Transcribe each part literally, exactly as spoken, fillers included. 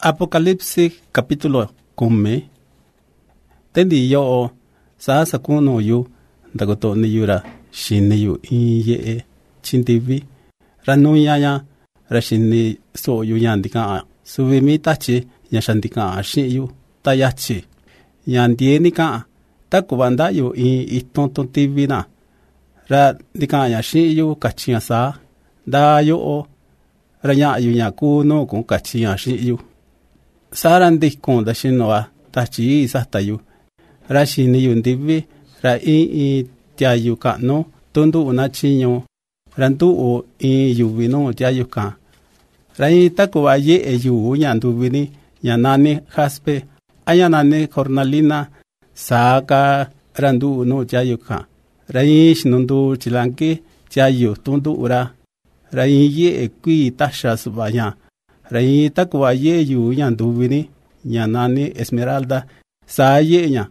Apocalipsis capítulo come. Tendi yo sa sakuno yu dagoto ni yura shinni yu inye chintivi ranuya ya rashini so yu yandika suvimi tachi yashandika shin yu tayachi yandie ka takubanda yu in itonton tivi na ra dika ya shin yu kachia sa da yo ranya yu nya kuno kun kachia shin yu sarandi kon da shinwa tachi satayu rashini yu ndivi ra in i tiayu ka no tundu una chinyo randu o in yu vino tiayu ka ra in takuwa ye e yu nyandu vini yanani jaspe ayanane cornalina saka randu no tiayu ka ra in shinundu chilanki tiayu tundu ura ra in ye e kui tasha subaya ra in takuwa ye yu nyandu vini yanani esmeralda sa ye nya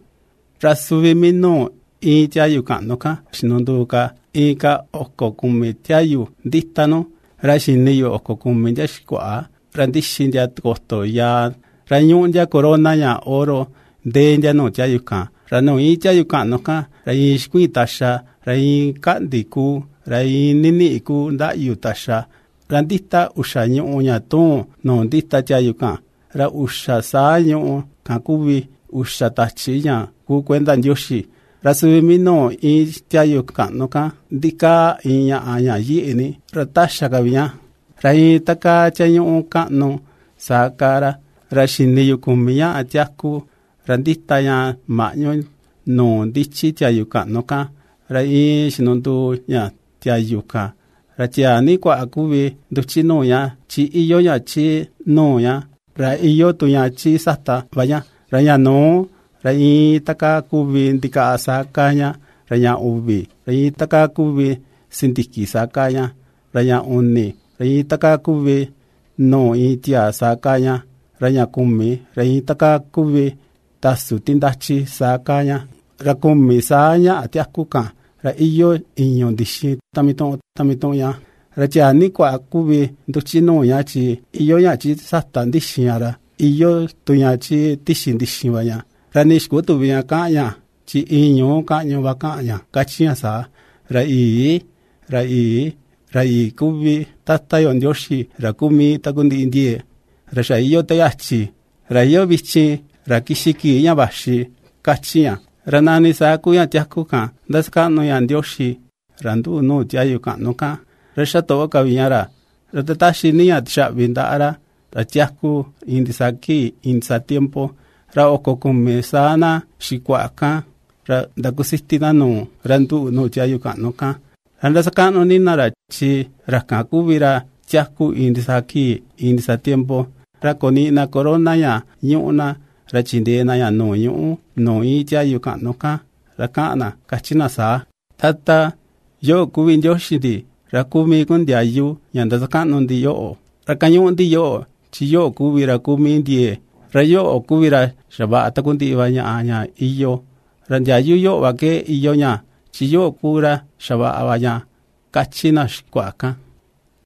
rasuvi no in tiayu ka no ka shinundu ka in ka okokume tiayu ditano rashini yo okokume jashikwa randishin ya kosto ya ranyun ya corona ya oro de ya no tiayu ka rano in tiayu ka no ka rai shkui tasha rai kandiku rai nini ku nda yu tasha randita ushanyo nya to no dita tiayu ka ra usha sa nyo kakubi usha tachiya ku kwenda nyoshi rasuvi no in tiayu ka no ka dika inya anya yi ni ratasha gavya rai taka chanyo ka no sakara rashini yukumiya atyaku randita ya manyo no dichi tiayu ka no ka rai shinondu ya tiayu ka ratia ni kwa akubi duchino ya chi iyo ya chi no ya ra iyo tu ya chi sata vaya raya no rai taka kubi ndika sakanya raya ubi rai taka kubi sindiki sakanya raya onni rai taka kubi no itia sakanya raya kumi rai taka kubi tasu tindachi sakanya rakumi sanya atyakuka ra iyo inyo dishi tamiton tamiton ya raja ni kwa kubi duchino ya chi iyo ya chi sata dishi ara iyo tu ya chi dishi dishi vaya ranish ko tu ya ka ya chi inyo ka nyo ba ka ya kachia sa ra i ra i ra i kubi tata yon yoshi ra kumi takundi indie ra sha iyo ta ya chi ra iyo bichi ra kishiki ya bashi kachia ranani sa ku ya tyakuka daska no ya yoshi randu no tiayu ka no ka rasha to ka viara ratatashi ni ya tsha vindara tatyaku indisaki insa tiempo ra okokume sana shikwaka ra dakusistina no randu no tiayu ka no ka randasaka no ni nara chi rakaku vira tyaku indisaki insa tiempo ra koni na corona ya nyuna rachinde na ya no yu no i tiayu ka no ka rakana kachina sa tata yo kuwin yoshidi rakumi kun dia yu yanda saka no ndi yo rakanyu ndi yo chi yo kuwi rakumi ndie rayo kuwira shaba atakundi wanya anya iyo ranja yu yo wake iyo nya chi yo kura shaba awanya kachina shkwaka